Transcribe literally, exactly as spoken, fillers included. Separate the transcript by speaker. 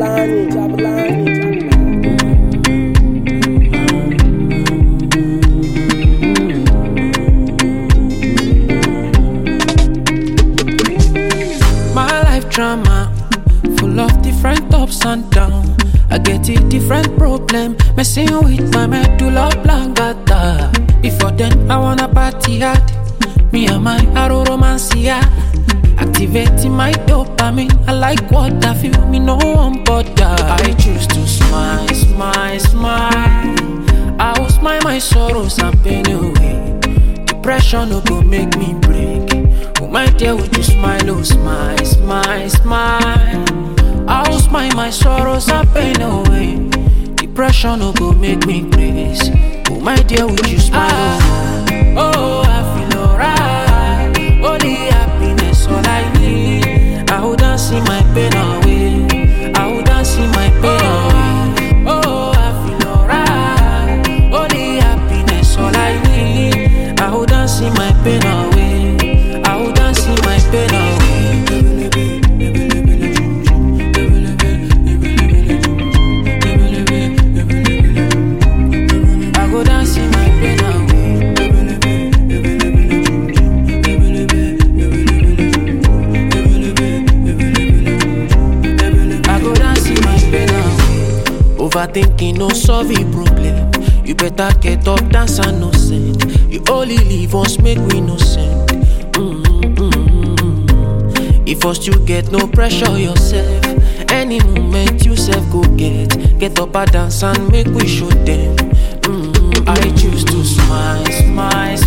Speaker 1: Jabulani, Jabulani, Jabulani.
Speaker 2: My life drama, full of different ups and downs. I get a different problem, messing with my medulla oblongata. Before then, I wanna party hard. Me and my arrow romance, yeah. Activating my dopamine. I like what I feel, me no one bother. I choose to smile, smile, smile. I will smile my sorrows and pain away. Depression no go make me break. Oh my dear, would you smile, oh smile, smile, smile. I will smile my sorrows and pain away. Depression no go make me crazy. Oh my dear, would you smile? Ah, oh, I feel alright. Only happiness, all I need. I would dance in my pain away. I would dance in my pain away. Oh, I feel alright. Only happiness, all I need. I would dance in my pain away. I would dance in my pain away. Overthinking no solve a problem. You better get up, dance and no send. You only live once, make we no send. Mm-hmm. If first you get no pressure yourself. Any moment you self go get. Get up and dance and make we show them. Mm-hmm. I choose to smile, smile,